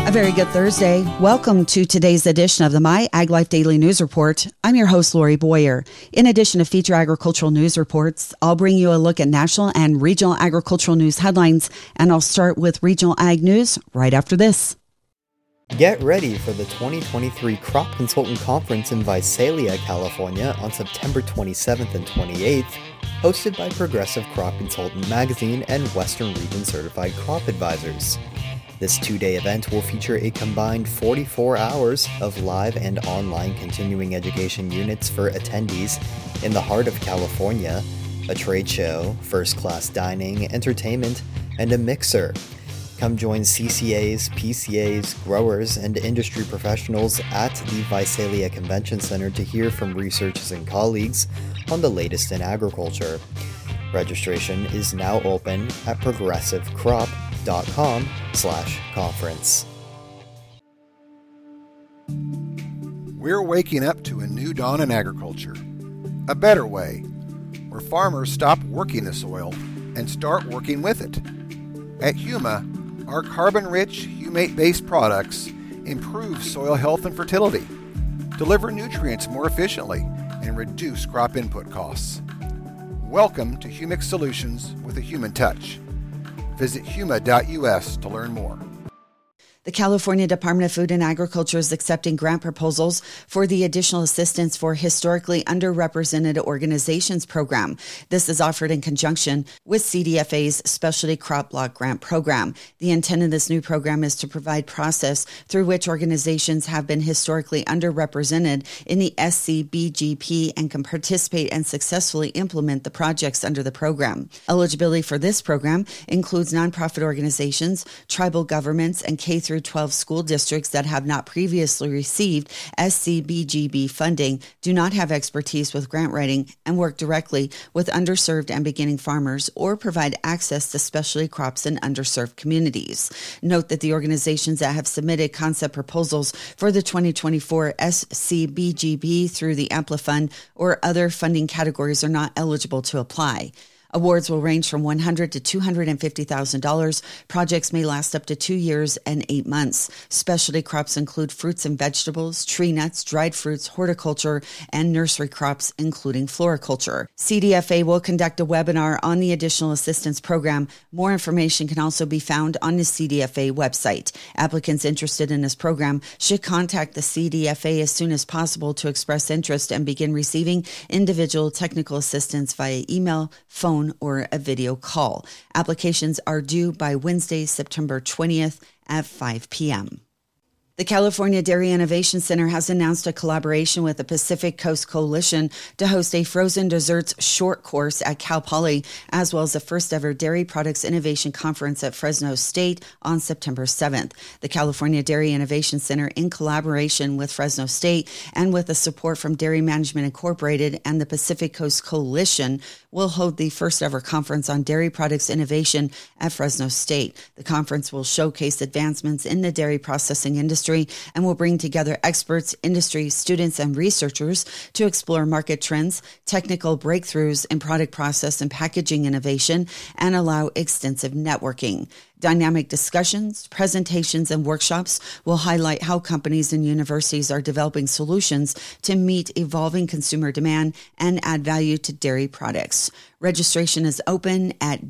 A very good Thursday. Welcome to today's edition of the My Ag Life Daily News Report. I'm your host, Lori Boyer. In addition to feature agricultural news reports, I'll bring you a look at national and regional agricultural news headlines, and I'll start with regional ag news right after this. Get ready for the 2023 Crop Consultant Conference in Visalia, California on September 27th and 28th, hosted by Progressive Crop Consultant Magazine and Western Region Certified Crop Advisors. This two-day event will feature a combined 44 hours of live and online continuing education units for attendees in the heart of California, a trade show, first-class dining, entertainment, and a mixer. Come join CCAs, PCAs, growers, and industry professionals at the Visalia Convention Center to hear from researchers and colleagues on the latest in agriculture. Registration is now open at progressivecrop.com/conference. We're waking up to a new dawn in agriculture. A better way, where farmers stop working the soil and start working with it. At Huma, our carbon-rich, humate-based products improve soil health and fertility, deliver nutrients more efficiently, and reduce crop input costs. Welcome to Humic Solutions with a human touch. Visit huma.us to learn more. The California Department of Food and Agriculture is accepting grant proposals for the Additional Assistance for Historically Underrepresented Organizations program. This is offered in conjunction with CDFA's Specialty Crop Block Grant Program. The intent of this new program is to provide process through which organizations have been historically underrepresented in the SCBGP and can participate and successfully implement the projects under the program. Eligibility for this program includes nonprofit organizations, tribal governments, and K-12 school districts that have not previously received SCBGB funding, do not have expertise with grant writing, and work directly with underserved and beginning farmers or provide access to specialty crops in underserved communities. Note that the organizations that have submitted concept proposals for the 2024 SCBGB through the AMPLA Fund or other funding categories are not eligible to apply. Awards will range from $100,000 to $250,000. Projects may last up to 2 years and 8 months. Specialty crops include fruits and vegetables, tree nuts, dried fruits, horticulture, and nursery crops, including floriculture. CDFA will conduct a webinar on the Additional Assistance Program. More information can also be found on the CDFA website. Applicants interested in this program should contact the CDFA as soon as possible to express interest and begin receiving individual technical assistance via email, phone, or a video call. Applications are due by Wednesday, September 20th at 5 p.m. The California Dairy Innovation Center has announced a collaboration with the Pacific Coast Coalition to host a frozen desserts short course at Cal Poly, as well as the first ever Dairy Products Innovation Conference at Fresno State on September 7th. The California Dairy Innovation Center, in collaboration with Fresno State and with the support from Dairy Management Incorporated and the Pacific Coast Coalition, will hold the first ever conference on dairy products innovation at Fresno State. The conference will showcase advancements in the dairy processing industry and will bring together experts, industry, students, and researchers to explore market trends, technical breakthroughs in product process and packaging innovation, and allow extensive networking. Dynamic discussions, presentations, and workshops will highlight how companies and universities are developing solutions to meet evolving consumer demand and add value to dairy products. Registration is open at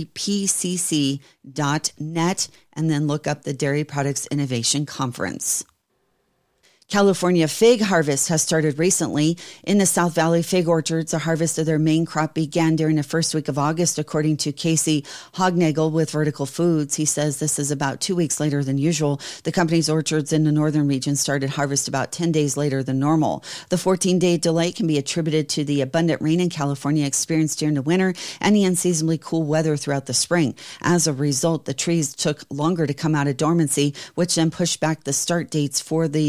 dairypcc.net and then look up the Dairy Products Innovation Conference. California fig harvest has started recently. In the South Valley fig orchards, the harvest of their main crop began during the first week of August, according to Casey Hognagel with Vertical Foods. He says this is about 2 weeks later than usual. The company's orchards in the northern region started harvest about 10 days later than normal. The 14-day delay can be attributed to the abundant rain in California experienced during the winter and the unseasonably cool weather throughout the spring. As a result, the trees took longer to come out of dormancy, which then pushed back the start dates for the Breva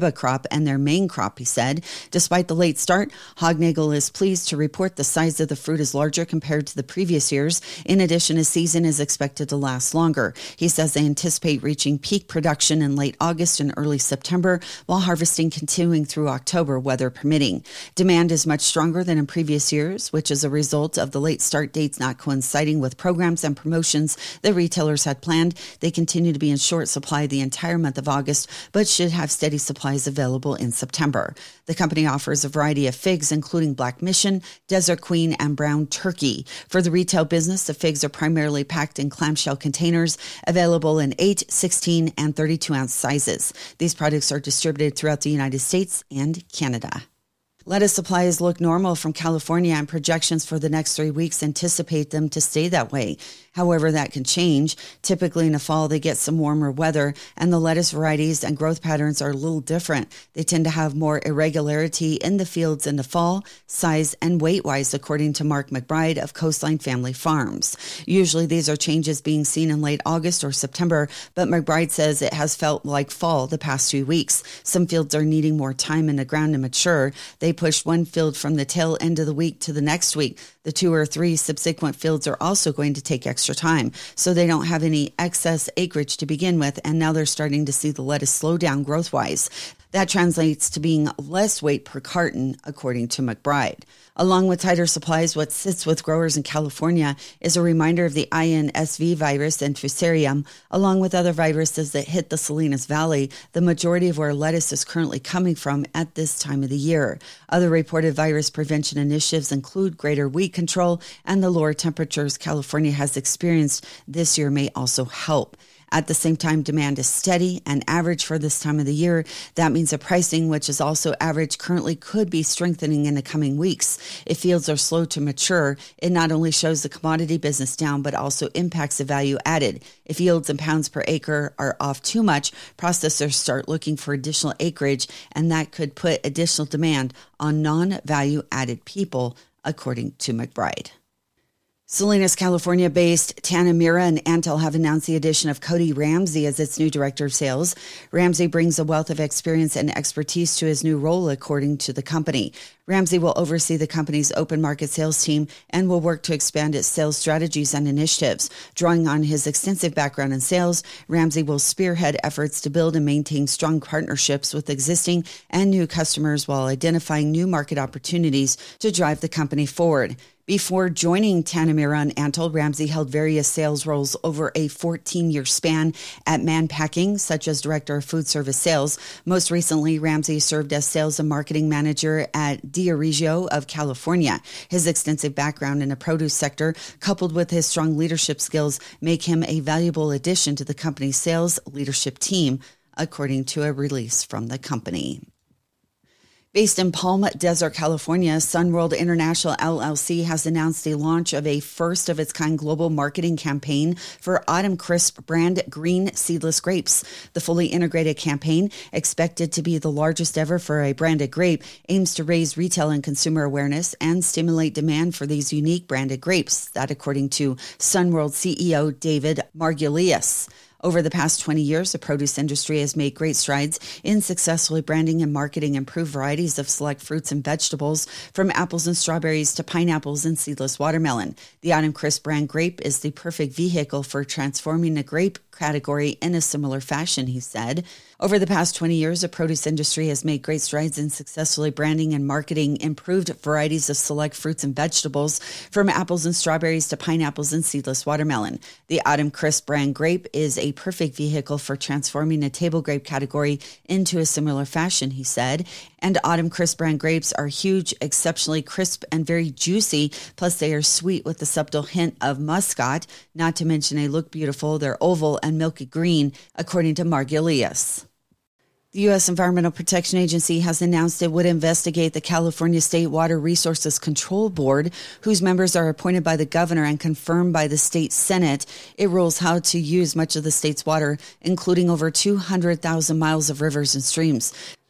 ribba crop and their main crop, he said. Despite the late start, Hognagel is pleased to report the size of the fruit is larger compared to the previous years. In addition, his season is expected to last longer. He says they anticipate reaching peak production in late August and early September, while harvesting continuing through October, weather permitting. Demand is much stronger than in previous years, which is a result of the late start dates not coinciding with programs and promotions the retailers had planned. They continue to be in short supply the entire month of August, but should have steady supplies available in September. The company offers a variety of figs, including Black Mission, Desert Queen, and Brown Turkey. For the retail business, the figs are primarily packed in clamshell containers, available in 8, 16, and 32-ounce sizes. These products are distributed throughout the United States and Canada. Lettuce supplies look normal from California, and projections for the next 3 weeks anticipate them to stay that way. However, that can change. Typically in the fall, they get some warmer weather, and the lettuce varieties and growth patterns are a little different. They tend to have more irregularity in the fields in the fall, size and weight-wise, according to Mark McBride of Coastline Family Farms. Usually these are changes being seen in late August or September, but McBride says it has felt like fall the past 2 weeks. Some fields are needing more time in the ground to mature. They pushed one field from the tail end of the week to the next week. The 2 or 3 subsequent fields are also going to take extra time, so they don't have any excess acreage to begin with, and now they're starting to see the lettuce slow down growth-wise. That translates to being less weight per carton, according to McBride. Along with tighter supplies, what sits with growers in California is a reminder of the INSV virus and Fusarium, along with other viruses that hit the Salinas Valley, the majority of where lettuce is currently coming from at this time of the year. Other reported virus prevention initiatives include greater weed control, and the lower temperatures California has experienced this year may also help. At the same time, demand is steady and average for this time of the year. That means the pricing, which is also average, currently could be strengthening in the coming weeks. If fields are slow to mature, it not only shows the commodity business down, but also impacts the value added. If yields and pounds per acre are off too much, processors start looking for additional acreage, and that could put additional demand on non-value added people, according to McBride. Salinas, California-based Tanamira and Antel have announced the addition of Cody Ramsey as its new director of sales. Ramsey brings a wealth of experience and expertise to his new role, according to the company. Ramsey will oversee the company's open market sales team and will work to expand its sales strategies and initiatives. Drawing on his extensive background in sales, Ramsey will spearhead efforts to build and maintain strong partnerships with existing and new customers while identifying new market opportunities to drive the company forward. Before joining Tanamira and Antel, Ramsey held various sales roles over a 14-year span at Mann Packing, such as Director of Food Service Sales. Most recently, Ramsey served as Sales and Marketing Manager at Diageo of California. His extensive background in the produce sector, coupled with his strong leadership skills, make him a valuable addition to the company's sales leadership team, according to a release from the company. Based in Palm Desert, California, Sunworld International LLC has announced a launch of a first-of-its-kind global marketing campaign for Autumn Crisp brand green seedless grapes. The fully integrated campaign, expected to be the largest ever for a branded grape, aims to raise retail and consumer awareness and stimulate demand for these unique branded grapes. That, according to Sunworld CEO David Margulies. Over the past 20 years, the produce industry has made great strides in successfully branding and marketing improved varieties of select fruits and vegetables, from apples and strawberries to pineapples and seedless watermelon. The Autumn Crisp brand grape is the perfect vehicle for transforming the grape category in a similar fashion, he said. Over the past 20 years, the produce industry has made great strides in successfully branding and marketing improved varieties of select fruits and vegetables, from apples and strawberries to pineapples and seedless watermelon. The Autumn Crisp brand grape is a perfect vehicle for transforming the table grape category into a similar fashion, he said. And Autumn Crisp brand grapes are huge, exceptionally crisp, and very juicy. Plus, they are sweet with a subtle hint of muscat. Not to mention they look beautiful. They're oval and milky green, according to Margulies. The U.S. Environmental Protection Agency has announced it would investigate the California State Water Resources Control Board, whose members are appointed by the governor and confirmed by the state Senate. It rules how to use much of the state's water, including over 200,000 miles of rivers and streams.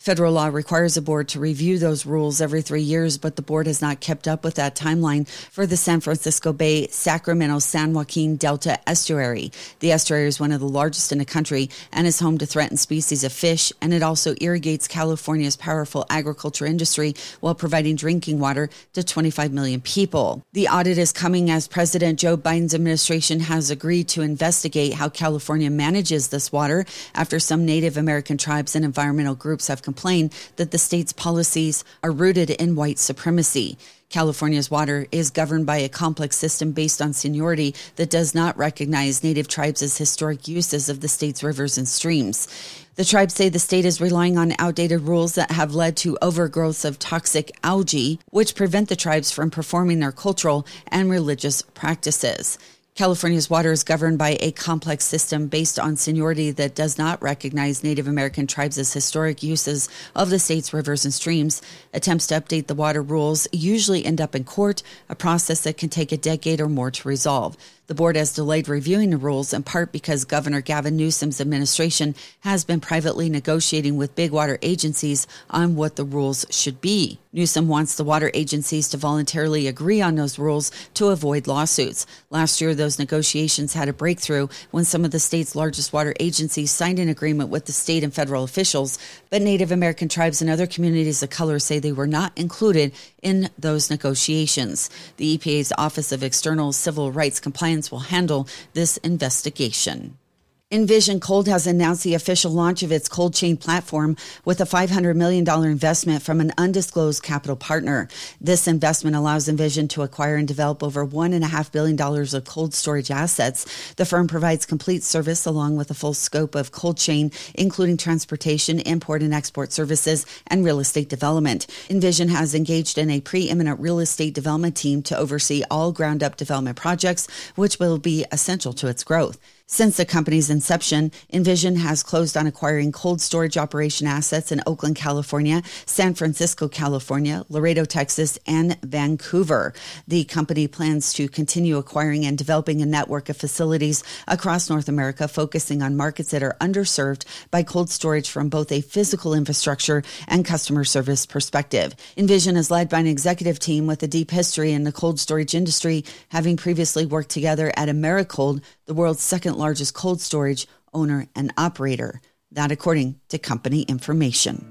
Federal law requires a board to review those rules every 3 years, but the board has not kept up with that timeline for the San Francisco Bay, Sacramento, San Joaquin Delta estuary. The estuary is one of the largest in the country and is home to threatened species of fish, and it also irrigates California's powerful agriculture industry while providing drinking water to 25 million people. The audit is coming as President Joe Biden's administration has agreed to investigate how California manages this water after some Native American tribes and environmental groups have complained that the state's policies are rooted in white supremacy. California's water is governed by a complex system based on seniority that does not recognize Native tribes as historic uses of the state's rivers and streams. The tribes say the state is relying on outdated rules that have led to overgrowths of toxic algae, which prevent the tribes from performing their cultural and religious practices. California's water is governed by a complex system based on seniority that does not recognize Native American tribes as historic uses of the state's rivers and streams. Attempts to update the water rules usually end up in court, a process that can take a decade or more to resolve. The board has delayed reviewing the rules in part because Governor Gavin Newsom's administration has been privately negotiating with big water agencies on what the rules should be. Newsom wants the water agencies to voluntarily agree on those rules to avoid lawsuits. Last year, those negotiations had a breakthrough when some of the state's largest water agencies signed an agreement with the state and federal officials, but Native American tribes and other communities of color say they were not included in those negotiations. The EPA's Office of External Civil Rights Compliance will handle this investigation. Envision Cold has announced the official launch of its cold chain platform with a $500 million investment from an undisclosed capital partner. This investment allows Envision to acquire and develop over $1.5 billion of cold storage assets. The firm provides complete service along with a full scope of cold chain, including transportation, import and export services, and real estate development. Envision has engaged in a preeminent real estate development team to oversee all ground-up development projects, which will be essential to its growth. Since the company's inception, Envision has closed on acquiring cold storage operation assets in Oakland, California, San Francisco, California, Laredo, Texas, and Vancouver. The company plans to continue acquiring and developing a network of facilities across North America, focusing on markets that are underserved by cold storage from both a physical infrastructure and customer service perspective. Envision is led by an executive team with a deep history in the cold storage industry, having previously worked together at Americold, the world's second largest cold storage owner and operator. That according to company information.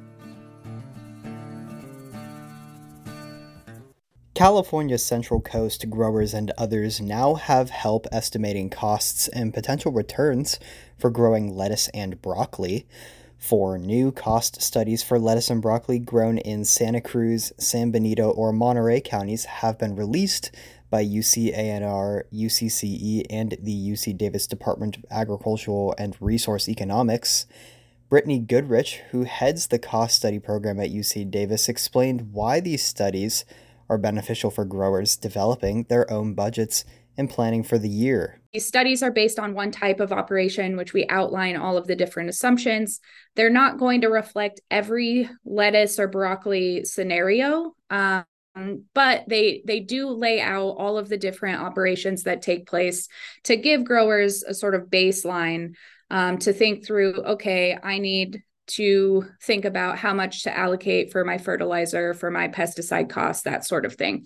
California's Central Coast growers and others now have help estimating costs and potential returns for growing lettuce and broccoli. 4 new cost studies for lettuce and broccoli grown in Santa Cruz, San Benito, or Monterey counties have been released by UCANR, UCCE, and the UC Davis Department of Agricultural and Resource Economics. Brittany Goodrich, who heads the cost study program at UC Davis, explained why these studies are beneficial for growers developing their own budgets and planning for the year. These studies are based on one type of operation, which we outline all of the different assumptions. They're not going to reflect every lettuce or broccoli scenario, but they do lay out all of the different operations that take place to give growers a sort of baseline to think through, okay, I need to think about how much to allocate for my fertilizer, for my pesticide costs, that sort of thing.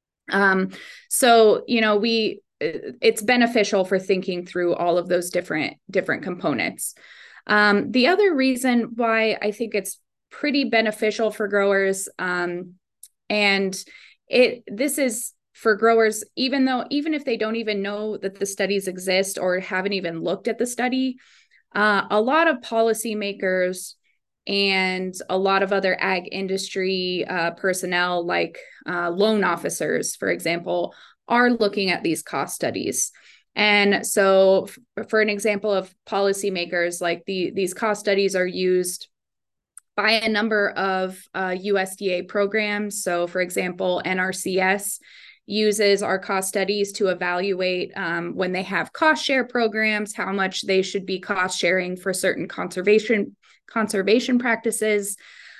So, it's beneficial for thinking through all of those different components. The other reason why I think it's pretty beneficial for growers, this is for growers, even if they don't even know that the studies exist or haven't even looked at the study, a lot of policymakers and a lot of other ag industry personnel, like loan officers, for example, are looking at these cost studies. And so for an example of policymakers, like these cost studies are used by a number of USDA programs. So for example, NRCS uses our cost studies to evaluate when they have cost share programs, how much they should be cost sharing for certain conservation practices.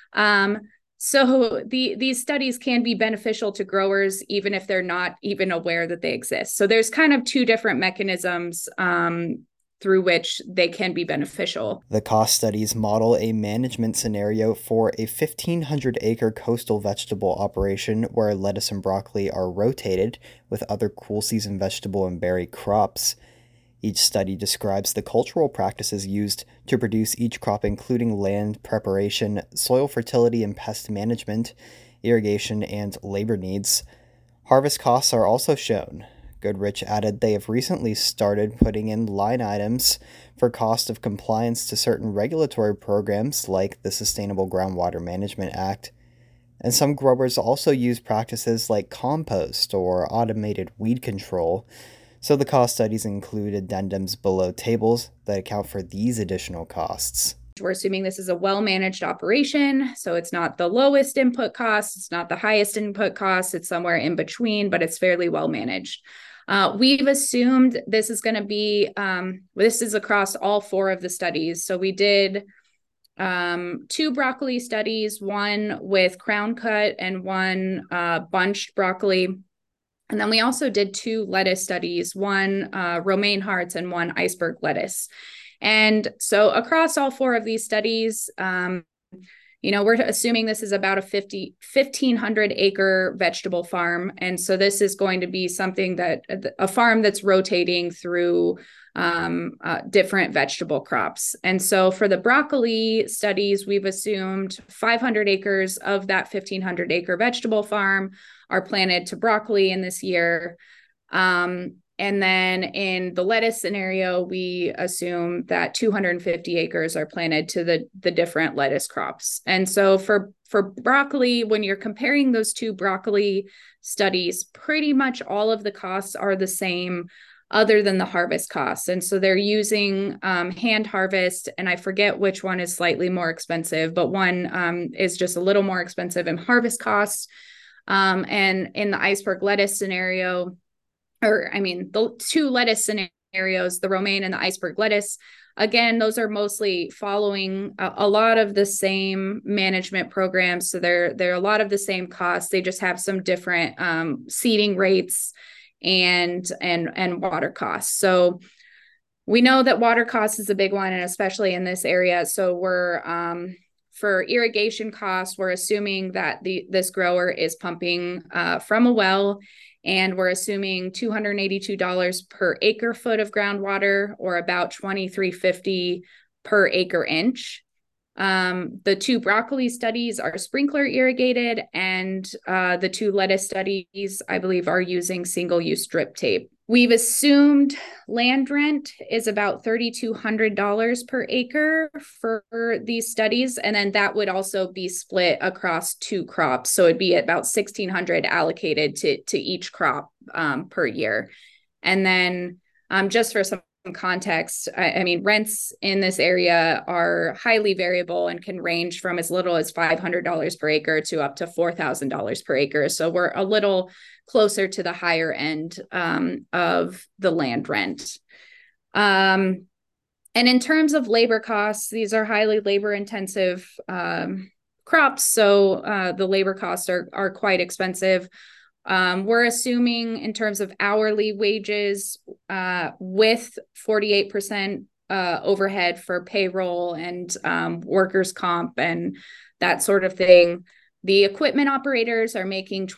So these studies can be beneficial to growers, even if they're not even aware that they exist. So there's kind of two different mechanisms through which they can be beneficial. The cost studies model a management scenario for a 1,500-acre coastal vegetable operation where lettuce and broccoli are rotated with other cool season vegetable and berry crops. Each study describes the cultural practices used to produce each crop, including land preparation, soil fertility and pest management, irrigation, and labor needs. Harvest costs are also shown. Goodrich added they have recently started putting in line items for cost of compliance to certain regulatory programs like the Sustainable Groundwater Management Act. And some growers also use practices like compost or automated weed control. So the cost studies include addendums below tables that account for these additional costs. We're assuming this is a well-managed operation, so it's not the lowest input cost, it's not the highest input cost, it's somewhere in between, but it's fairly well managed. We've assumed this is going to be, this is across all 4 of the studies. So we did 2 broccoli studies, one with crown cut and one bunched broccoli. And then we also did 2 lettuce studies, one romaine hearts and one iceberg lettuce. And so across all 4 of these studies, we're assuming this is about a 1,500 acre vegetable farm. And so this is going to be something that a farm that's rotating through different vegetable crops. And so for the broccoli studies, we've assumed 500 acres of that 1,500 acre vegetable farm are planted to broccoli in this year. And then in the lettuce scenario, we assume that 250 acres are planted to the different lettuce crops. And so for broccoli, when you're comparing those 2 broccoli studies, pretty much all of the costs are the same other than the harvest costs. And so they're using hand harvest, and I forget which one is slightly more expensive, but one is just a little more expensive in harvest costs. And in the iceberg lettuce scenario, the 2 lettuce scenarios, the romaine and the iceberg lettuce, again, those are mostly following a lot of the same management programs. So they're a lot of the same costs. They just have some different seeding rates and water costs. So we know that water costs is a big one, and especially in this area. So we're for irrigation costs, we're assuming that this grower is pumping from a well. And we're assuming $282 per acre foot of groundwater, or about $23.50 per acre inch. The 2 broccoli studies are sprinkler irrigated, and the 2 lettuce studies, I believe, are using single-use drip tape. We've assumed land rent is about $3,200 per acre for these studies, and then that would also be split across 2 crops. So it'd be about $1,600 allocated to each crop per year. And then just for some context, rents in this area are highly variable and can range from as little as $500 per acre to up to $4,000 per acre. So we're a little closer to the higher end of the land rent. And in terms of labor costs, these are highly labor intensive crops. So the labor costs are quite expensive. We're assuming in terms of hourly wages with 48% overhead for payroll and workers' comp and that sort of thing. The equipment operators are making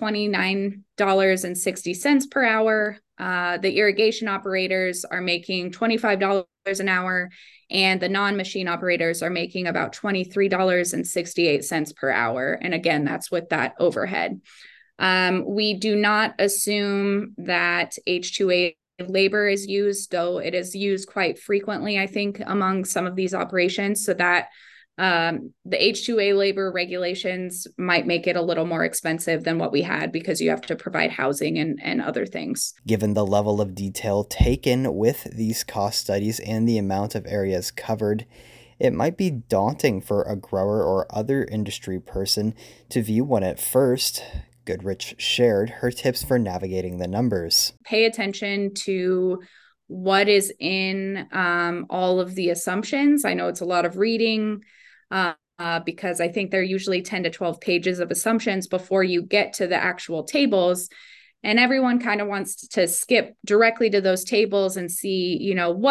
$29.60 per hour. The irrigation operators are making $25 an hour, and the non-machine operators are making about $23.68 per hour. And again, that's with that overhead. We do not assume that H-2A labor is used, though it is used quite frequently, I think, among some of these operations, so that the H-2A labor regulations might make it a little more expensive than what we had, because you have to provide housing and other things. Given the level of detail taken with these cost studies and the amount of areas covered, it might be daunting for a grower or other industry person to view one at first. Goodrich shared her tips for navigating the numbers. Pay attention to what is in all of the assumptions. I know it's a lot of reading because I think there are usually 10 to 12 pages of assumptions before you get to the actual tables. And everyone kind of wants to skip directly to those tables and see, what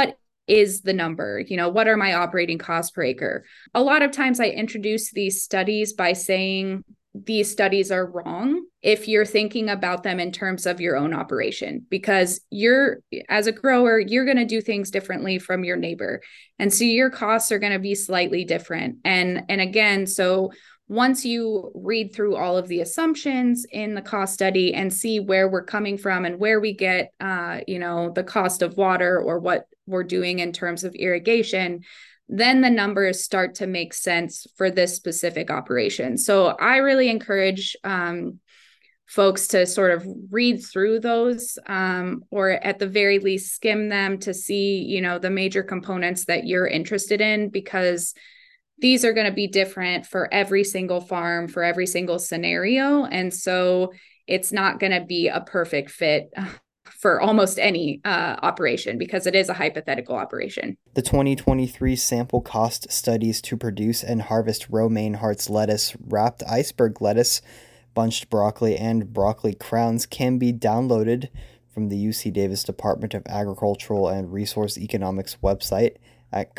is the number? What are my operating costs per acre? A lot of times I introduce these studies by saying these studies are wrong if you're thinking about them in terms of your own operation, because as a grower, you're going to do things differently from your neighbor. And so your costs are going to be slightly different. And again, so once you read through all of the assumptions in the cost study and see where we're coming from and where we get, the cost of water or what we're doing in terms of irrigation, then the numbers start to make sense for this specific operation. So I really encourage folks to sort of read through those, or at the very least skim them to see, the major components that you're interested in, because these are going to be different for every single farm, for every single scenario. And so it's not going to be a perfect fit for almost any operation, because it is a hypothetical operation. The 2023 sample cost studies to produce and harvest romaine hearts lettuce, wrapped iceberg lettuce, bunched broccoli, and broccoli crowns can be downloaded from the UC Davis Department of Agricultural and Resource Economics website at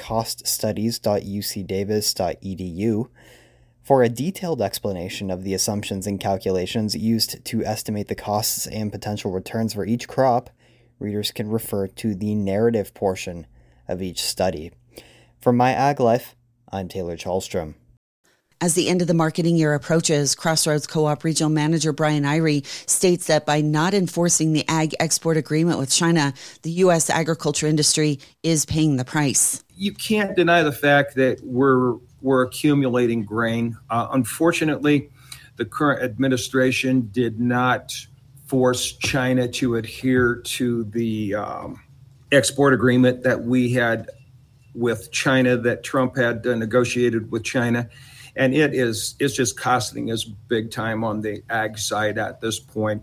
coststudies.ucdavis.edu. For a detailed explanation of the assumptions and calculations used to estimate the costs and potential returns for each crop, readers can refer to the narrative portion of each study. For My Ag Life, I'm Taylor Chalstrom. As the end of the marketing year approaches, Crossroads Co-op Regional Manager Brian Irie states that by not enforcing the ag export agreement with China, the U.S. agriculture industry is paying the price. You can't deny the fact that we're accumulating grain. Unfortunately, the current administration did not force China to adhere to the export agreement that we had with China, that Trump had negotiated with China. And it's just costing us big time on the ag side at this point.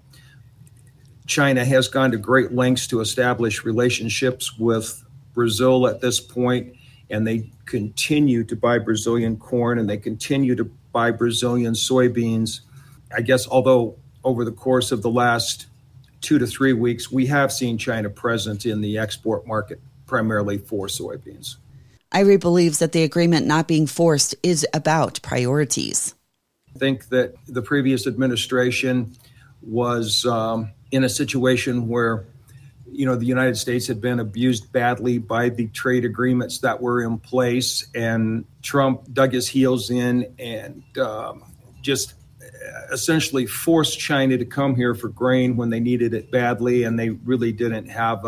China has gone to great lengths to establish relationships with Brazil at this point, and they continue to buy Brazilian corn and they continue to buy Brazilian soybeans. I guess, although over the course of the last 2 to 3 weeks, we have seen China present in the export market, primarily for soybeans. Irie believes that the agreement not being forced is about priorities. I think that the previous administration was in a situation where, the United States had been abused badly by the trade agreements that were in place, and Trump dug his heels in and just essentially forced China to come here for grain when they needed it badly, and they really didn't have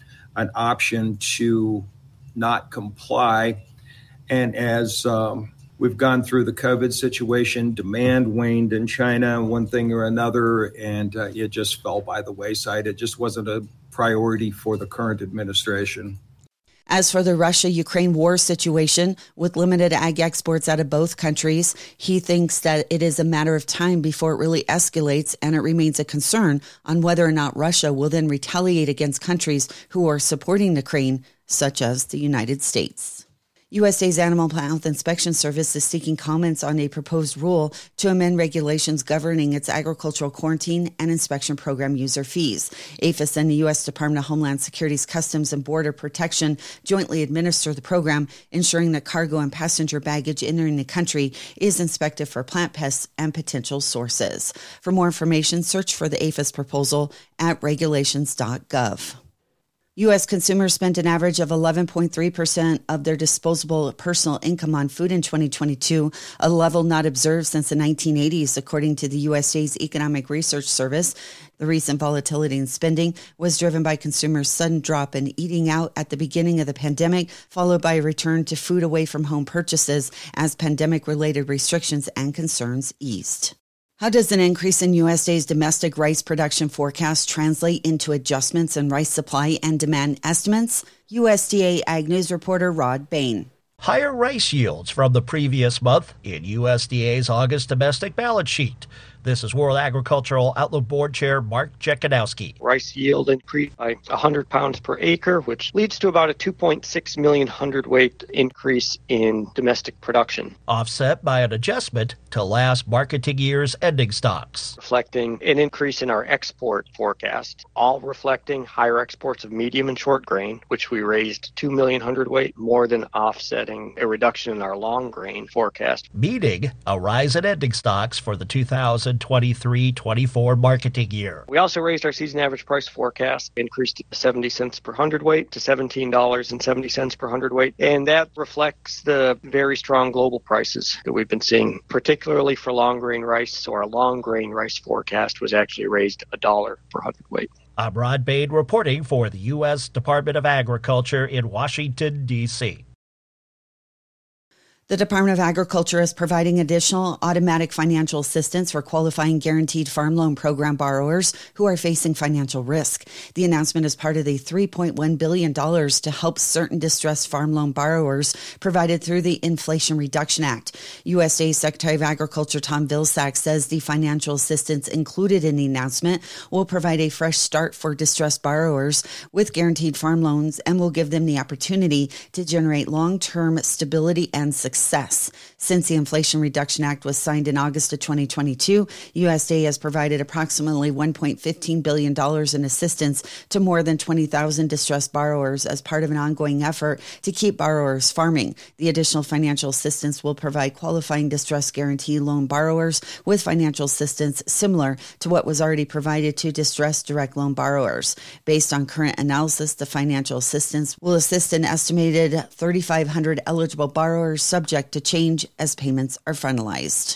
an option to not comply. And as we've gone through the COVID situation, demand waned in China, one thing or another, and it just fell by the wayside. It just wasn't a priority for the current administration. As for the Russia-Ukraine war situation, with limited ag exports out of both countries, he thinks that it is a matter of time before it really escalates, and it remains a concern on whether or not Russia will then retaliate against countries who are supporting Ukraine, such as the United States. USDA's Animal Health Inspection Service is seeking comments on a proposed rule to amend regulations governing its agricultural quarantine and inspection program user fees. APHIS and the U.S. Department of Homeland Security's Customs and Border Protection jointly administer the program, ensuring that cargo and passenger baggage entering the country is inspected for plant pests and potential sources. For more information, search for the APHIS proposal at regulations.gov. U.S. consumers spent an average of 11.3% of their disposable personal income on food in 2022, a level not observed since the 1980s, according to the USDA's Economic Research Service. The recent volatility in spending was driven by consumers' sudden drop in eating out at the beginning of the pandemic, followed by a return to food away from home purchases as pandemic-related restrictions and concerns eased. How does an increase in USDA's domestic rice production forecast translate into adjustments in rice supply and demand estimates? USDA Ag News reporter Rod Bain. Higher rice yields from the previous month in USDA's August domestic balance sheet. This is World Agricultural Outlook Board Chair Mark Jekanowski. Rice yield increased by 100 pounds per acre, which leads to about a 2.6 million hundredweight increase in domestic production. Offset by an adjustment to last marketing year's ending stocks. Reflecting an increase in our export forecast, all reflecting higher exports of medium and short grain, which we raised 2 million hundredweight, more than offsetting a reduction in our long grain forecast. Meaning a rise in ending stocks for the 2023-24 marketing year. We also raised our season average price forecast, increased to 70 cents per hundredweight to $17.70 per hundredweight, and that reflects the very strong global prices that we've been seeing, particularly for long grain rice. So our long grain rice forecast was actually raised $1 per hundredweight. I'm Rod Bain reporting for the U.S. Department of Agriculture in Washington, D.C. The Department of Agriculture is providing additional automatic financial assistance for qualifying guaranteed farm loan program borrowers who are facing financial risk. The announcement is part of the $3.1 billion to help certain distressed farm loan borrowers provided through the Inflation Reduction Act. USDA Secretary of Agriculture Tom Vilsack says the financial assistance included in the announcement will provide a fresh start for distressed borrowers with guaranteed farm loans and will give them the opportunity to generate long-term stability and success. Since the Inflation Reduction Act was signed in August of 2022, USDA has provided approximately $1.15 billion in assistance to more than 20,000 distressed borrowers as part of an ongoing effort to keep borrowers farming. The additional financial assistance will provide qualifying distressed guarantee loan borrowers with financial assistance similar to what was already provided to distressed direct loan borrowers. Based on current analysis, the financial assistance will assist an estimated 3,500 eligible borrowers subject to change as payments are finalized.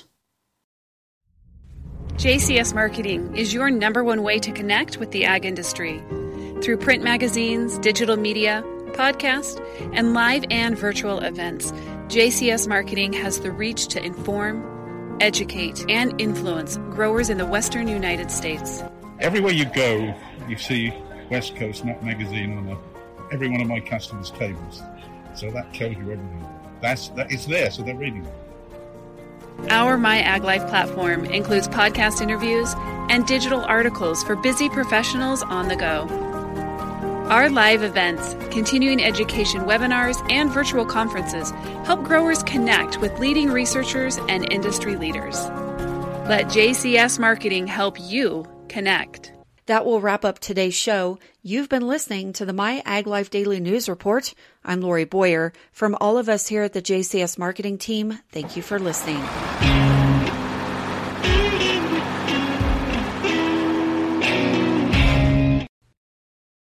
JCS Marketing is your number one way to connect with the ag industry. Through print magazines, digital media, podcast, and live and virtual events, JCS Marketing has the reach to inform, educate, and influence growers in the Western United States. Everywhere you go, you see West Coast Nut Magazine on every one of my customers' tables. So that tells you everything. It's there, so they're reading it. Our My Ag Life platform includes podcast interviews and digital articles for busy professionals on the go. Our live events, continuing education webinars, and virtual conferences help growers connect with leading researchers and industry leaders. Let JCS Marketing help you connect. That will wrap up today's show. You've been listening to the My Ag Life Daily News Report. I'm Lori Boyer. From all of us here at the JCS Marketing team, thank you for listening.